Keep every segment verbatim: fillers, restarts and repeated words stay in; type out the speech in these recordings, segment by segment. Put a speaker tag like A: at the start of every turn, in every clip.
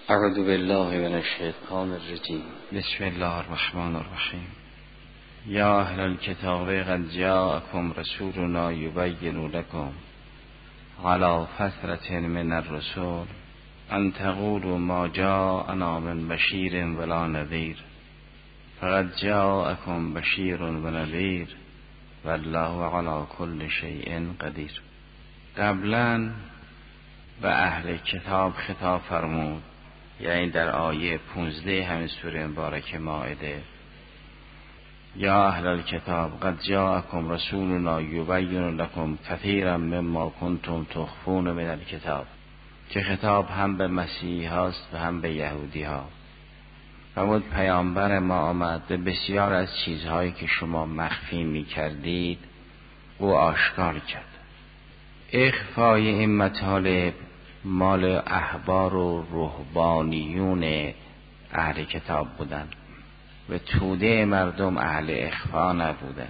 A: اعوذ بالله من الشیطان الرجیم. بسم الله الرحمن الرحیم. یا اهل الکتاب قد جاءکم رسولنا یبین لکم علی فترة من الرسل ان تقولوا ما جاءنا من بشیر ولا نذیر فقد جاءکم بشیر و نذیر والله علی کل شیء قدیر. قبلا به اهل کتاب خطاب فرمود، یعنی در آیه پونزده همین سوره مبارکه مائده: یا اهل الکتاب قد جاءکم رسولنا یبین لکم کثیرا مما کنتم تخفون من الکتاب، که خطاب هم به مسیحی هاست و هم به یهودی ها. فرمود پیامبر ما آمد به بسیار از چیزهایی که شما مخفی می کردید او آشکار کرد. اخفای این مطالب مال احبار و رهبانیون اهل کتاب بودن و توده مردم اهل اخفا نبودن،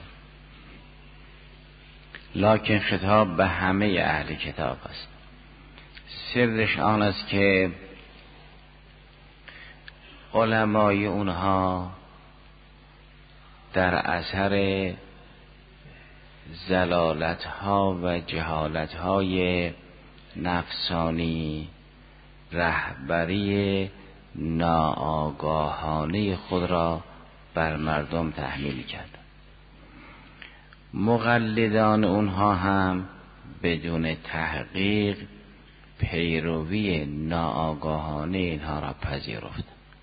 A: لکن خطاب به همه اهل کتاب است. سرش آن است که علمای اونها در اثر زلالت ها و جهالت های نفسانی رهبری ناآگاهانه خود را بر مردم تحمیل کرد. مقلدان اونها هم بدون تحقیق پیروی ناآگاهانه اینها را پذیرفت.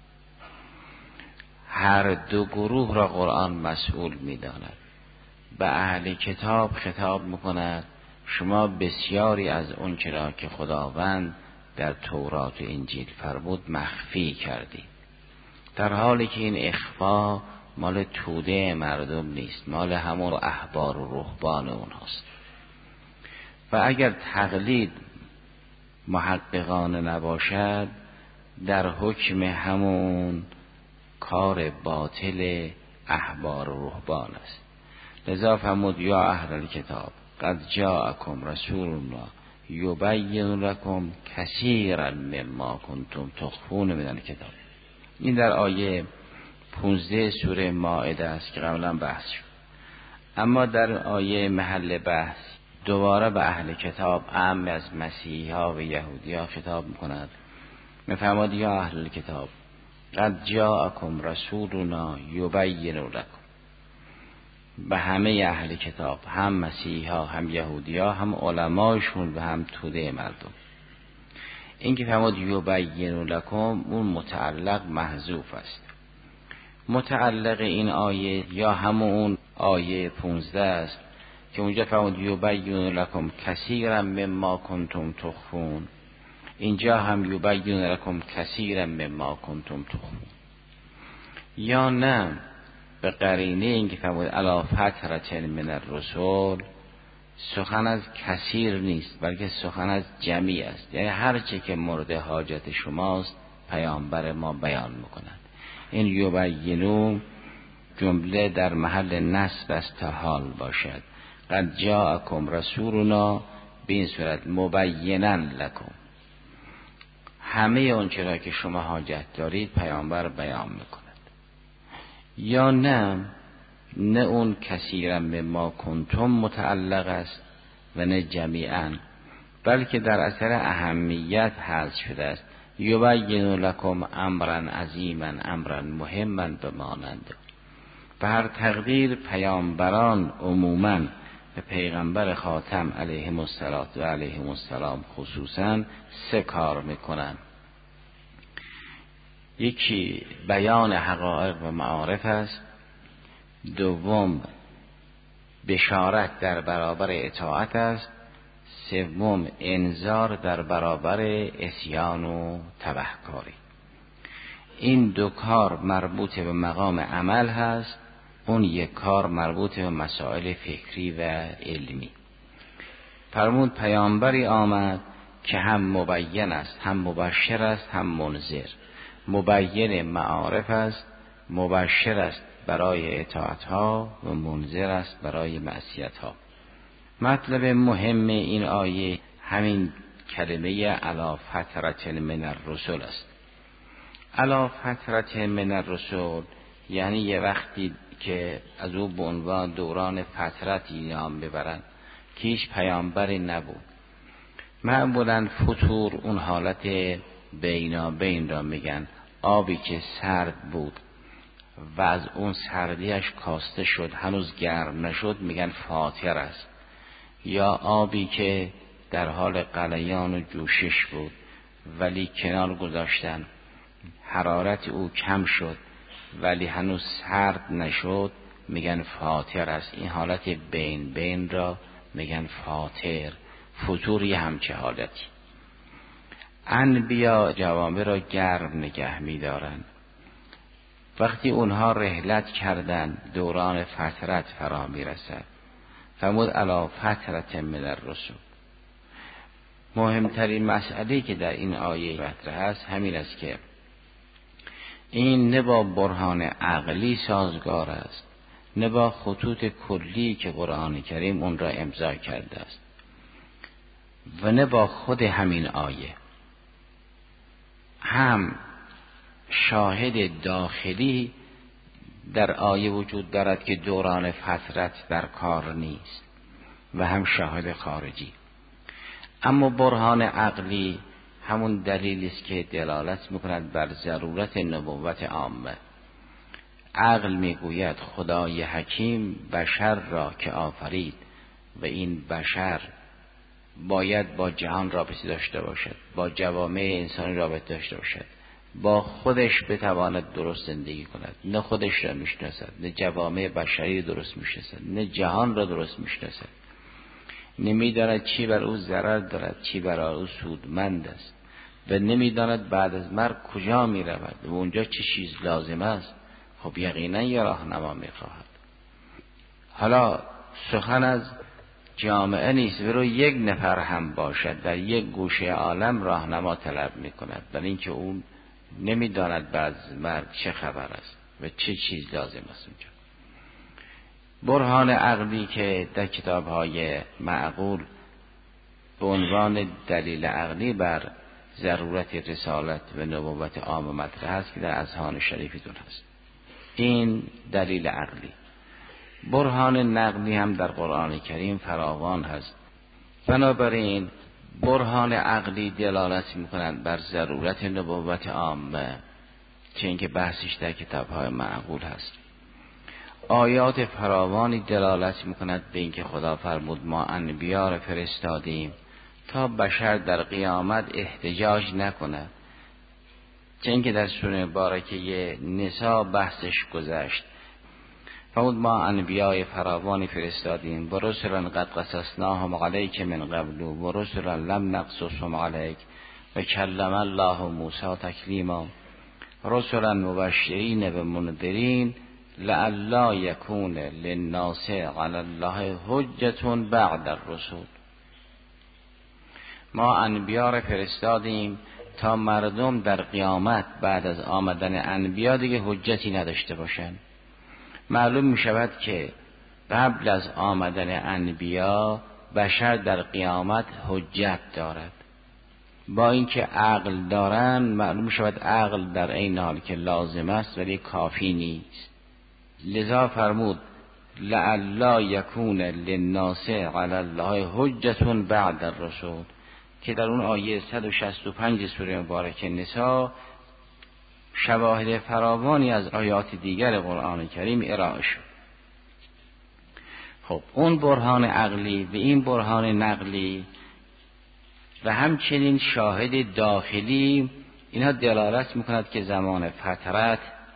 A: هر دو گروه را قرآن مسئول می داند. به اهل کتاب خطاب میکند شما بسیاری از اون چرا که خداوند در تورات و انجیل فرمود مخفی کردید، در حالی که این اخفا مال توده مردم نیست، مال همون احبار و رهبان اونهاست. و اگر تقلید محققانه نباشد در حکم همون کار باطل احبار و رهبان است. لذا فرمود یا اهل الکتاب قد جاءکم رسولنا یبین لکم کثیرا مما کنتم تخفون من الکتاب. این در آیه پونزده سوره مائده است که قبلا بحث شد. اما در آیه محل بحث دوباره به اهل کتاب عام از مسیحی ها و یهودی ها خطاب میکند. میفرماد یا اهل الکتاب قد جاءکم رسولنا یبین لکم، به همه اهل کتاب، هم مسیحی ها هم یهودی ها هم علمایشون و هم توده مردم. این که فرمود یبین لکم اون متعلق محذوف است. متعلق این آیه یا همون آیه پونزده است که اونجا فرمود یبین لکم کثیرا مما کنتم تخفون، اینجا هم یبین لکم کثیرا مما کنتم تخفون. یا نه به قرینه این که فرمود علی فترة من الرسل سخن از کثیر نیست بلکه سخن از جمعی است، یعنی هر چه که مورد حاجت شماست پیامبر ما بیان میکنند. این یبینو جمله در محل نصب است تا حال باشد. قد جاءکم رسولنا به این صورت مبینا لکم، همه اون چرا که شما حاجت دارید پیامبر بیان میکند. یا نه نه اون کثیرا مما کنتم متعلق است و نه جمیعا، بلکه در اثر اهمیت حذف شده است. یبین لکم امرا عظیما امرا مهما بمانند. به هر تقدیر پیامبران عموما به پیغمبر خاتم علیه الصلوة و علیه السلام خصوصا سه کار میکنند. یکی بیان حقایق و معارف است، دوم بشارت در برابر اطاعت است، سوم انذار در برابر عصیان و تبهکاری. این دو کار مربوط به مقام عمل هست، اون یک کار مربوط به مسائل فکری و علمی. فرمود پیامبری آمد که هم مبین است، هم مبشر است، هم منذر. مبین معارف است، مبشر است برای اطاعت ها و منذر است برای معصیت ها. مطلب مهم این آیه همین کلمه علی فترة من الرسل است. علی فترت من الرسول یعنی یه وقتی که از او به عنوان دوران فترتی نام ببرن که هیچ پیامبری نبود. معمولا فتور اون حالت بینا بین را میگن، آبی که سرد بود و از اون سردیش کاسته شد هنوز گرم نشد میگن فاتر است، یا آبی که در حال غلیان و جوشش بود ولی کنار گذاشتن، حرارت او کم شد ولی هنوز سرد نشد میگن فاتر است. این حالت بین بین را میگن فاتر. فتوری همچه حالتی. انبیا جوامع را گرم نگه می‌دارن. وقتی اونها رحلت کردن دوران فترت فرا میرسد. فرمود علی فترت من الرسول. مهمترین مسئله که در این آیه مطرح است همین است که این نه با برهان عقلی سازگار است، نه با خطوط کلی که قرآن کریم اون را امضا کرده است، و نه با خود همین آیه. هم شاهد داخلی در آیه وجود دارد که دوران فترت در کار نیست، و هم شاهد خارجی. اما برهان عقلی همون دلیلی است که دلالت میکند بر ضرورت نبوت عامه. عقل میگوید خدای حکیم بشر را که آفرید و این بشر باید با جهان رابطه داشته باشد، با جوامع انسانی رابطه داشته باشد، با خودش بتواند درست زندگی کند. نه خودش را میشناسد، نه جوامع بشری درست میشناسد، نه جهان را درست میشناسد، نمیداند چی بر او ضرر دارد، چی بر او سودمند است، و نمیداند بعد از مرگ کجا میرود و اونجا چه چیز لازم است. خب یقینا یه راهنما میخواهد. حالا سخن از جامعه نیست، ولو یک نفر هم باشد در یک گوشه عالم راهنما طلب میکند، برای اینکه اون نمیداند بعد از مرگ چه خبر است و چه چیز لازم است اونجا. برهان عقلی که در کتاب‌های معقول به عنوان دلیل عقلی بر ضرورت رسالت و نبوت عام مطرح است که در اذهان شریفتون هست. این دلیل عقلی. برهان نقلی هم در قرآن کریم فراوان هست. بنابراین برهان عقلی دلالت می‌کنند بر ضرورت نبوت عامه، چه اینکه بحثش در کتاب‌های معقول هست. آیات فراوانی دلالت می‌کند به اینکه خدا فرمود ما انبیا را فرستادیم تا بشر در قیامت احتجاج نکنه، چه اینکه در سوره مبارکه نساء بحثش گذشت. فرمود ما انبیاء فراوانی فرستادیم و رسلا قد قصصناهم علیک من قبل و رسلا لم نقصصهم علیک و کلم الله موسی تکلیما رسلا مبشرین و منذرین لئلا یکون للناس علی الله حجة بعد الرسول. ما انبیا را فرستادیم تا مردم در قیامت بعد از آمدن انبیا دیگه حجتی نداشته باشند. معلوم می شود که قبل از آمدن انبیا بشر در قیامت حجت دارد. با اینکه عقل دارن معلوم می شود عقل در این حال که لازم است ولی کافی نیست. لذا فرمود لئلا یکون للناس علی الله حجة بعد الرسول که در اون آیه صد و شصت و پنج سوره مبارکه نساء شواهد فراوانی از آیات دیگر قرآن کریم ارائه شد. خب اون برهان عقلی و این برهان نقلی و همچنین شاهد داخلی اینها دلالت میکند که زمان فترت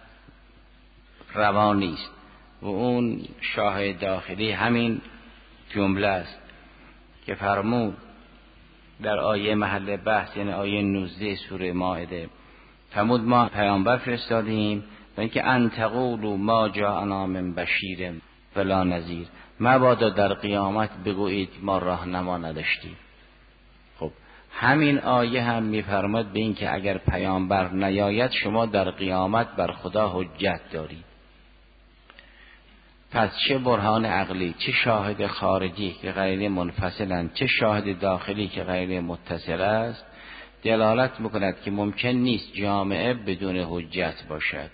A: روان نیست و اون شاهد داخلی همین جمله است که فرمود در آیه محل بحث یعنی آیه نوزده سوره مائده فرمود ما پیامبر فرستادیم و اینکه ان تقولوا ما جاءنا من بشیر ولا نذیر، مبادا در قیامت بگویید ما راهنما نداشتیم. خب همین آیه هم میفرماد به این که اگر پیامبر نیاید شما در قیامت بر خدا حجت دارید. پس چه برهان عقلی، چه شاهد خارجی که غیر منفصلن، چه شاهد داخلی که غیر متصل است، دلالت میکند که ممکن نیست جامعه بدون حجت باشد.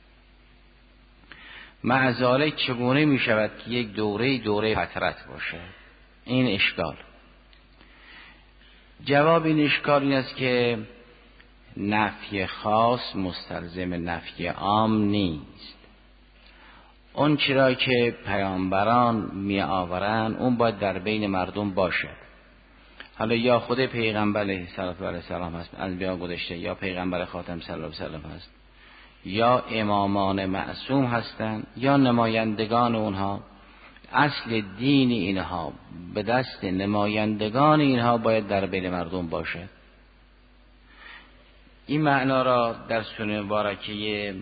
A: مع ذلک چگونه میشود که یک دوره دوره فترت باشد؟ این اشکال. جواب این اشکال این است که نفی خاص مستلزم نفی عام نیست. اون چرا که پیامبران می آورند اون باید در بین مردم باشد. حالا یا خود پیغمبر علیه السلام هست، انبیا گذشته، یا پیغمبر خاتم صلی الله علیه و سلم هست، یا امامان معصوم هستند، یا نمایندگان اونها. اصل دین اینها به دست نمایندگان اینها باید در بین مردم باشد. این معنا را در سوره مبارکه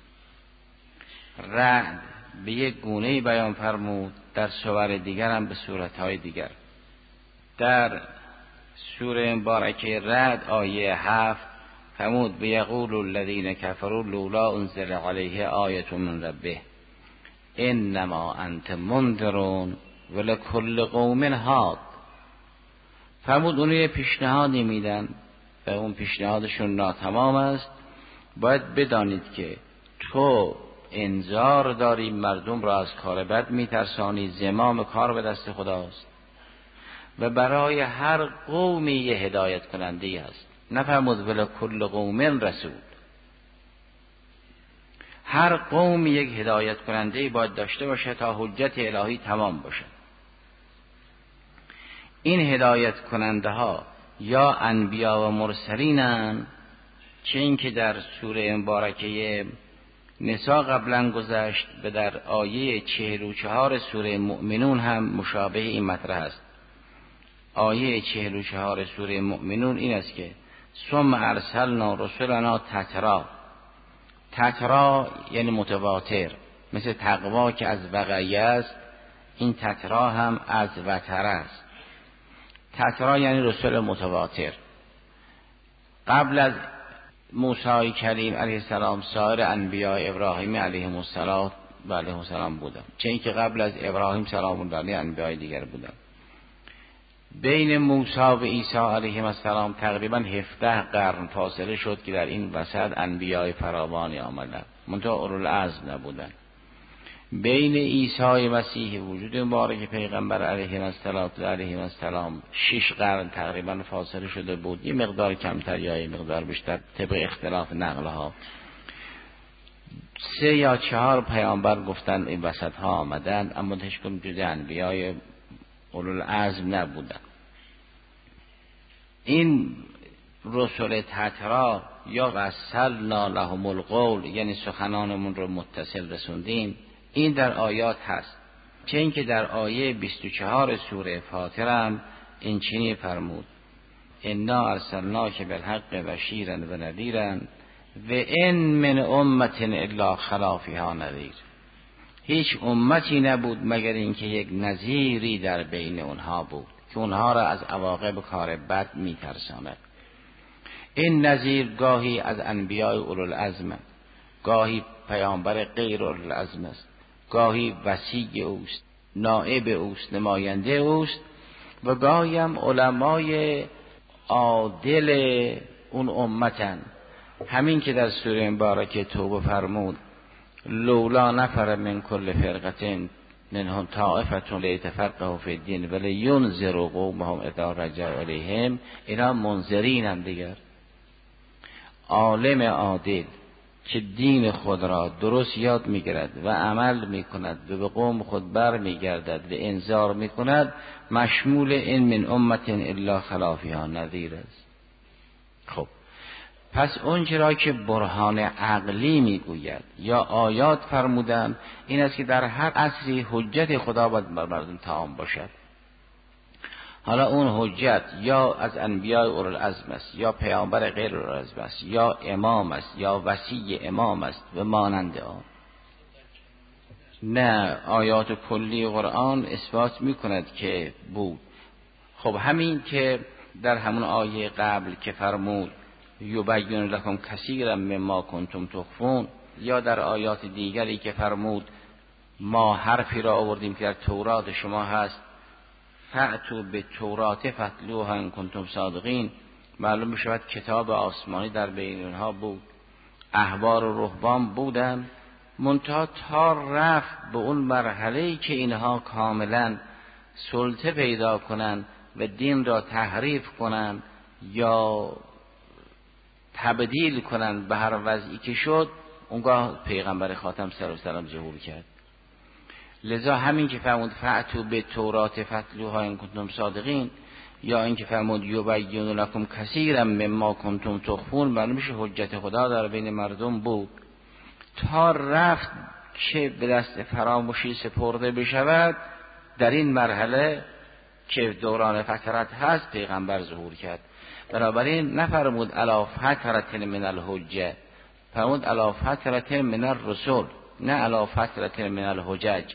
A: رعد به یک گونه بیان فرمود، در سور دیگر هم به صورتهای دیگر. در سوره مبارکه رعد آیه هفت فرمود بیقول الذین کفروا لولا انزل علیه آیة من ربه انما انت منذرون ولکل قوم هاد. فرمود اون یه پیشنهادی میدن و اون پیشنهادشون ناتمام است. باید بدانید که تو انذار داری، مردم را از کار بد میترسانی، زمام کار به دست خداست و برای هر قومی یه هدایت کننده است. نفرمود ولکل قوم رسول. هر قوم یک هدایت کننده باید داشته باشه تا حجت الهی تمام باشه. این هدایت کننده ها یا انبیا و مرسلینن، چه این که در سوره مبارکه نساء قبلا گذشت و در آیه چهل و چهار سوره مؤمنون هم مشابه این مطرح است. آیه چهل و چهار سوره مؤمنون این است که ثم ارسلنا رسلنا تترا. تترا یعنی متواتر، مثل تقوا که از وقیه است، این تترا هم از وتر است. تترا یعنی رسول متواتر. قبل از موسی کلیم علیه السلام سایر انبیاء ابراهیم علیهم السلام و علیه السلام بودن، چه اینکه قبل از ابراهیم سلام الله علیه انبیاء دیگر بودن. بین موسی و عیسی علیهم السلام تقریبا هفده قرن فاصله شد که در این وسط انبیاء فراوانی آمدند، منتها اولوالعزم نبودند. بین عیسی مسیح وجود مبارک پیغمبر علیه السلام و علیه السلام شش قرن تقریبا فاصله شده بود، یه مقدار کمتر یا یه مقدار بیشتر طبق اختلاف نقلها. سه یا چهار پیامبر گفتن این وسط ها آمدند، اما هیچ کدوم جز انبیاء اولوالعزم نبودند. این رسول تترا یا وصلنا لهم القول یعنی سخنانمون رو متصل رسوندیم، این در آیات هست. چه اینکه در آیه بیست و چهار سوره فاطر هم این چنین فرمود انا ارسلناک بالحق بشیرا و نذیرا و ان من امة الا خلا فیها نذیر. هیچ امتی نبود مگر اینکه یک نذیری در بین اونها بود که اونها را از عواقب کار بد میترساند. این نذیر گاهی از انبیاء اولوالعزم، گاهی پیامبر غیر اولوالعزم است، گاهی وصی اوست، نائب اوست، نماینده اوست، و گاهی هم علمای عادل اون امتن. همین که در سوره مبارکه توبه فرمود لولا نفر من کل فرقة منهم طائفة لیتفقهوا فی الدین ولینذروا قومهم اذا رجعوا الیهم، اینا منذرین هم دیگر. عالم عادل که دین خود را درست یاد میگیرد و عمل میکند و به قوم خود بر میگردد و انذار میکند، مشمول این من امت الا خلا فیها نذیر است. خب پس اون چرا که برهان عقلی میگوید یا آیات فرمودن این است که در هر عصری حجت خدا باید بر مردم تمام باشد. حالا اون حجت یا از انبیاء اولوالعزم است، یا پیامبر غیر اولوالعزم است، یا امام است، یا وصی امام است و مانند آن. نه، آیات کلی قرآن اثبات میکند که بود. خب همین که در همون آیه قبل که فرمود یبین لکم کثیرا مما کنتم تخفون، یا در آیات دیگری که فرمود ما حرفی را آوردیم که در تورات شما هست فأتوا بالتوراة فاتلوها ان کنتم صادقین، معلوم می شود کتاب آسمانی در بین اونها بود، احبار و رهبان بودن، منتها تا رفت به اون مرحله‌ای که اینها کاملا سلطه پیدا کنن و دین را تحریف کنن یا تبدیل کنن به هر وضعی که شد، اونگاه پیغمبر خاتم صلی الله علیه و سلم ظهور کرد. لذا همین که فرمود فأتوا بالتوراة فاتلوها ان کنتم صادقین، یا اینکه فرمود یبین لکم کثیرا مما کنتم تخفون، معلوم میشه حجت خدا در بین مردم بود. تا رفت که به دست فراموشی سپرده بشود، در این مرحله که دوران فترت هست پیغمبر ظهور کرد. بنابراین نفرمود الا فترة من الحجه، فرمود الا فترة من الرسل، نه الا فترة من الحجج.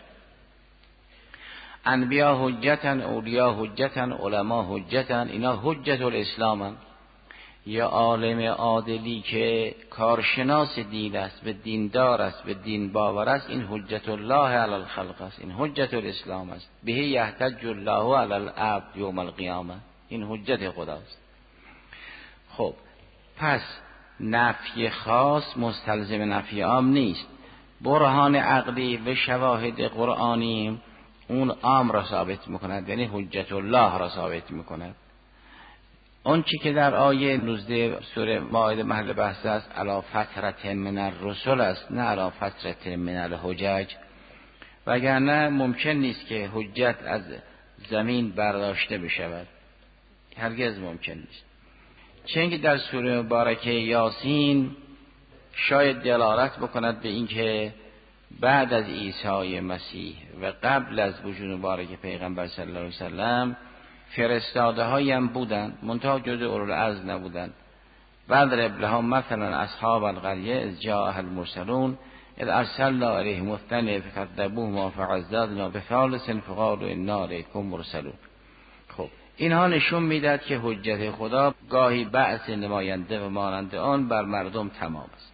A: انبیا حجتن، اولیا حجتن، علما حجتن، اینا حجت الاسلام هن. یا عالم عادلی که کارشناس دین است، به دیندار است، به دین باور است، این حجت الله علی الخلق است، این حجت الاسلام است. به یحتج الله علی العبد یوم القیامه، این حجت خداست. خب پس نفی خاص مستلزم نفی عام نیست. برهان عقلی و شواهد قرآنی اون عام را ثابت میکند، یعنی حجت الله را ثابت میکند. اون چی که در آیه نوزده سوره مائده محل بحث است علی فترة من الرسل است، نه علی فترة من الحجج. وگرنه ممکن نیست که حجت از زمین برداشته بشود، هرگز ممکن نیست. چون که در سوره مبارکه یاسین شاید دلالت بکند به اینکه بعد از عیسی مسیح و قبل از وجود مبارک پیغمبر صلی الله علیه وسلم فرستاده هایی هم بودن، منتها جزء اولوالعزم نبودن. بعد لهم مثلا اصحاب القریه اذ جاءها المرسلون اذ ارسلنا الیهم اثنین فکذبوهما فعززنا بثالث فقالوا انا الیکم مرسلون. خب اینها نشون میداد که حجت خدا گاهی بعث نماینده و مانند آن بر مردم تمام است.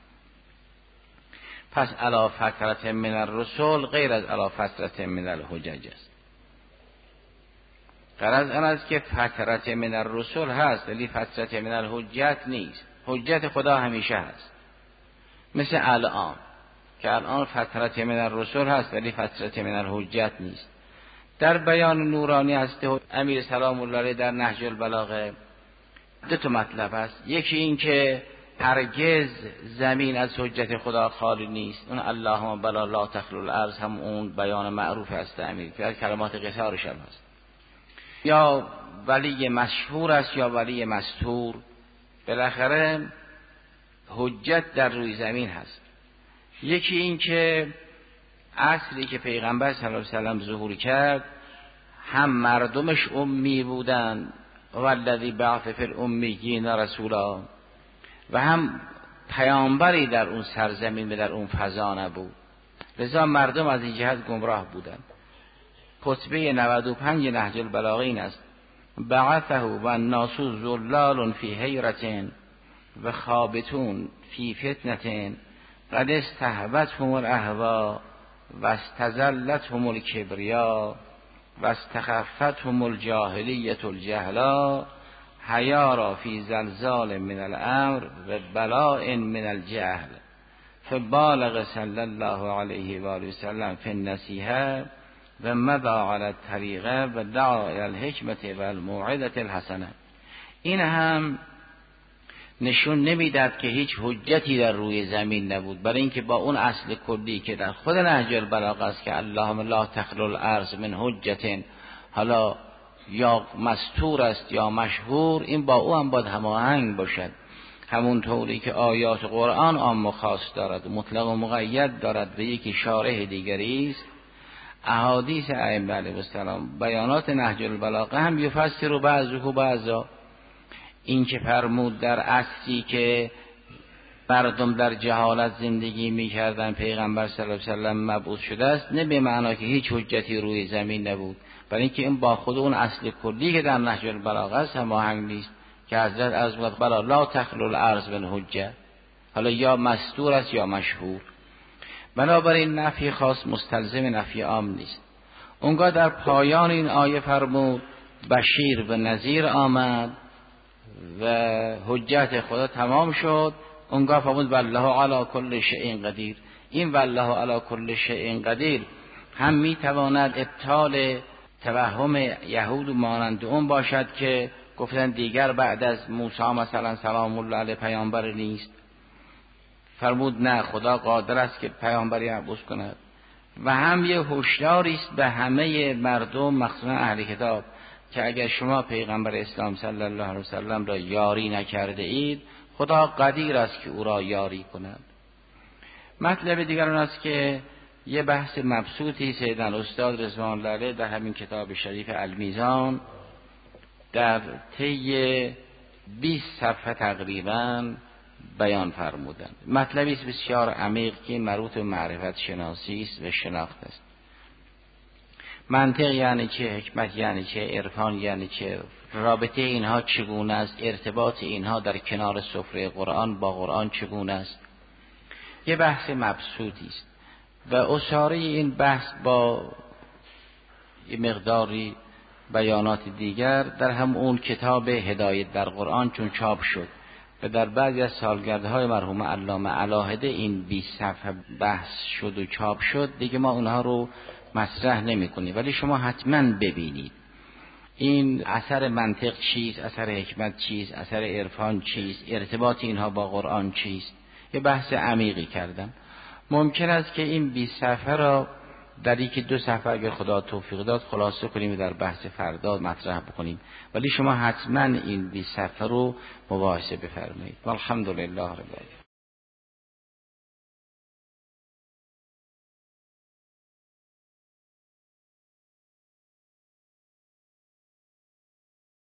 A: پس علی فترة من الرسل غیر از علی فترة من الحجج است. غرض آن است که فترة من الرسل هست ولی فترة من الحجت نیست. حجت خدا همیشه هست، مثل الان که الان فترة من الرسل هست ولی فترة من الحجت نیست. در بیان نورانی هست امیر سلام الله علیه در نهج البلاغه دو تا مطلب است. یکی این که هرگز زمین از حجت خدا خالی نیست، اون اللهم بلا لا تخلو الارض هم اون بیان معروف است امیر که از کلمات قصارش هم هست. یا ولی مشهور است یا ولی مستور، بالاخره حجت در روی زمین هست. یکی این که اصلی که پیغمبر صلی الله علیه وسلم ظهور کرد هم مردمش امی بودن والذی بعث فی الامیین رسولا، و هم پیامبری در اون سرزمین و در اون فضا نبود، لذا مردم از این جهت گمراه بودن. خطبه نود و پنج نهج البلاغه این است بعثه و الناس ذلال فی حیرة و خابتون فی فتنة قد استهوتهم الاهوا و استذلتهم الکبریا و استخفتهم الجاهلیة الجهلا حیارا فی زلزال من الامر و بلاء من الجهل فبالغ صلی الله علیه و آله و سلم فی النصیحه و مضى علی الطریقه و دعا الی الحکمت و الموعظة الحسنه. این هم نشون نمیداد که هیچ حجتی در روی زمین نبود، برای اینکه با اون اصل کلی که در خود نهج البلاغه است که اللهم لا تخلو الارض من حجت، حالا یا مستور است یا مشهور، این با او هم باید هماهنگ باشد. همون طوری که آیات قرآن عام و خاص دارد، مطلق و مقید دارد و یکی شارح دیگری است، احادیث ائمه علیهم السلام بیانات نهج البلاغه هم یفسر بعضه بعضا. این که فرمود در عصری که مردم در جهالت زندگی میکردن پیغمبر صلی الله علیه و سلم مبعوث شده است، نه به معنا که هیچ حجتی روی زمین نبود، برای اینکه این با خود اون اصل کلی که در نهج البلاغه است هماهنگ نیست که حضرت از وقت بلا لا تخلو الارض من حجه، حالا یا مستور است یا مشهور. بنابراین نفی خاص مستلزم نفی عام نیست. اونگاه در پایان این آیه فرمود بشیر و نذیر آمد و حجت خدا تمام شد، اونگاه فرمود والله علی کل شیء قدیر. این والله علی کل شیء قدیر هم میتواند ابطال توهم یهود و مانند اون باشد که گفتن دیگر بعد از موسی مثلا سلام الله علیه پیامبر نیست. فرمود نه، خدا قادر است که پیامبری مبعوث کند. و هم یه هشداری است به همه مردم مخصوصا اهل کتاب که اگر شما پیغمبر اسلام صلی الله علیه وسلم را یاری نکرده اید، خدا قدیر است که او را یاری کند. مطلب دیگر اون است که یه بحث مبسوطی سیدنا استاد رضوان الله علیه در همین کتاب شریف المیزان در طی بیست صفحه تقریبا بیان فرمودند. مطلبی است بسیار عمیق که مربوط به معرفت شناسی است و شناخت است. منطق یعنی چه، حکمت یعنی چه، عرفان یعنی چه، رابطه اینها چگونه است، ارتباط اینها در کنار سفره قرآن با قرآن چگونه است. یه بحث مبسوطی است و اساره این بحث با یه مقداری بیانات دیگر در هم اون کتاب هدایت در قرآن چون چاپ شد و در بعضی از سالگردهای مرحوم علامه علاهده این بیست صفحه بحث شد و چاپ شد، دیگه ما اونها رو مطرح نمی کنیم، ولی شما حتما ببینید این اثر منطق چیست، اثر حکمت چیست، اثر عرفان چیست، ارتباط اینها با قرآن چیست. یه بحث عمیقی کردم. ممکن است که این بیست صفحه را در یکی دو صفحه اگر خدا توفیق داد خلاصه کنیم و در بحث فردا مطرح بکنیم، ولی شما حتما این بیست صفحه رو مباحثه بفرمایید. والحمدلله رب العالمین.